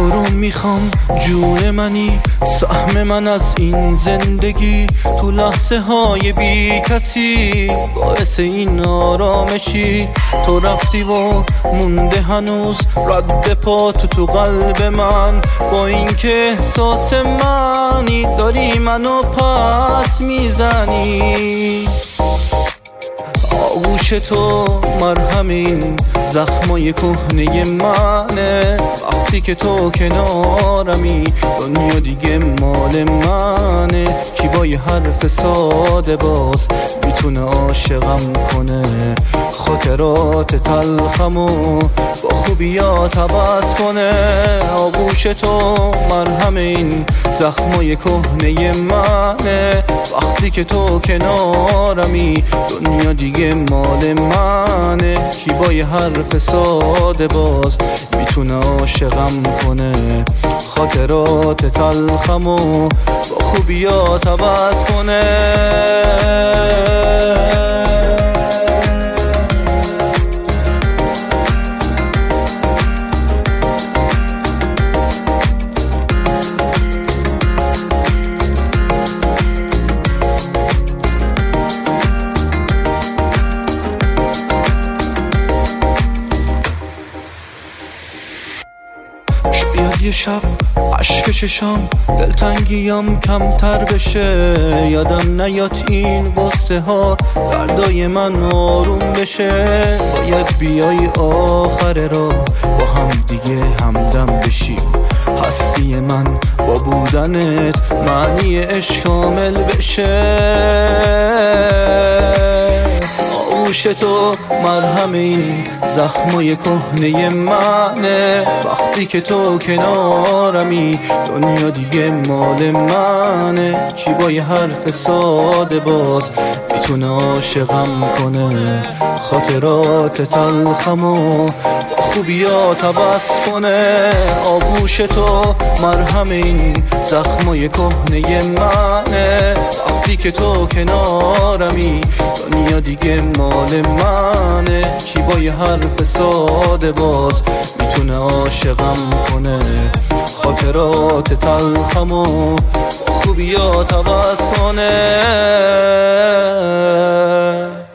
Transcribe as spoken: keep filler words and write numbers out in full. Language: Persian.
تو رو میخوام جون منی، سهم من از این زندگی. تو لحظه های بی کسی باعث این آرامشی. تو رفتی و مونده هنوز رد پا تو تو قلب من، با اینکه احساس منی داری منو پس میزنی. آغوش تو مرهم این زخمای کهنه منه. وقتی که تو کنارمی دنیا دیگه مال منه. کی با یه حرف ساده باز میتونه عاشقم کنه؟ خاطرات تلخمو با خوبیات عوض کنه. آغوش تو مرهم این زخمای کهنه منه. وقتی که تو کنارمی دنیا دیگه مال منه. کی با یه حرف ساده باز میتونه عاشقم کنه؟ خاطرات تلخمو با خوبیات عوض کنه. شاید یه شب عشق چشام دلتنگیم کمتر بشه. یادم نیاد این قصه ها دردای من آروم بشه. باید بیای آخر را با هم دیگه همدم بشیم. هستی من با بودنت معنی عشق کامل بشه. آغوش تو مرهم این زخمای کهنه منه. وقتی که تو کنارمی دنیا دیگه مال منه. کی با یه حرف ساده باز میتونه عاشقم کنه؟ خاطرات تلخمو با خوبیات عوض کنه. آغوش تو مرهم این زخمای کهنه منه. وقتی که تو کنارمی دنیا دیگه مال منه. کی با یه حرف ساده باز میتونه عاشقم کنه؟ خاطرات تلخمو با خوبیات عوض کنه.